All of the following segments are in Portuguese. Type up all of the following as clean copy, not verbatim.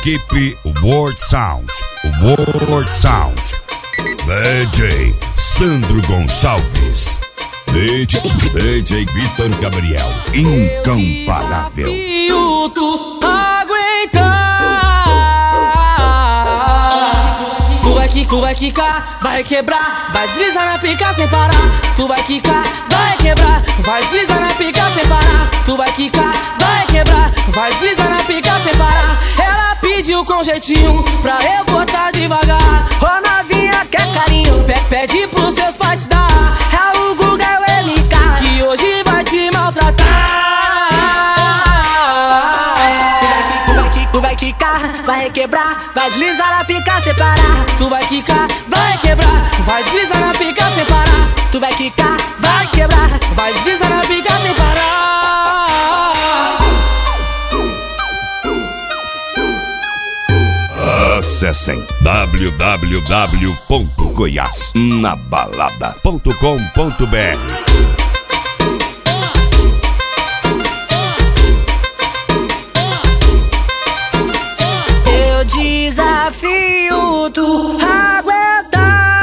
Equipe World Sound. World Sound. DJ Sandro Gonçalves. DJ Vitor Gabriel. Incomparável. Eu tu aguentar. Tu vai quicar, vai quebrar, vai deslizar na pica sem parar. Tu vai quicar, vai quebrar, vai deslizar na pica sem parar. Tu vai quicar, vai quebrar, vai deslizar na pica sem parar. Ela pediu com jeitinho pra eu botar devagar. Ô novinha quer carinho, pede pros seus pais te dar. É o Guga, é o MK, que hoje vai te maltratar. Tu vai quicar, vai quebrar, vai deslizar na pica sem parar. Tu vai quicar, vai quebrar, vai deslizar na pica sem parar. Tu vai quicar, vai quebrar, vai deslizar na pica sem parar. Acessem www.goiasnabalada.com.br. Desafio tu aguentar.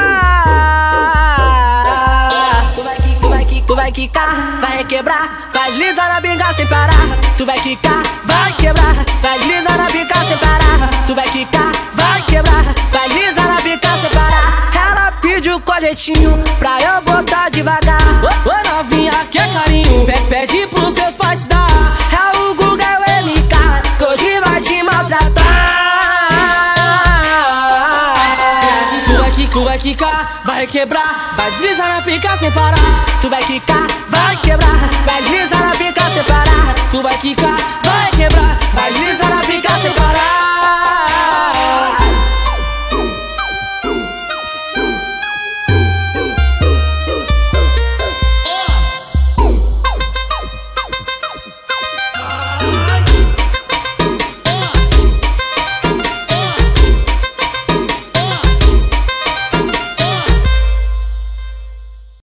Tu vai quicar, vai quebrar, vai deslizar na bica sem parar. Tu vai quicar, vai quebrar, vai deslizar na bica sem parar. Tu vai quicar, vai quebrar, vai deslizar na bica sem parar. Ela pediu com jeitinho pra eu botar devagar. Ô novinha quer carinho, pede pros seus pais te dar. É o Guga, é o MK, que hoje vai te maltratar. Tu vai quicar, vai quebrar, vai deslizar na pica sem parar. Tu vai quicar, vai quebrar, vai deslizar na pica sem parar. Tu vai quicar,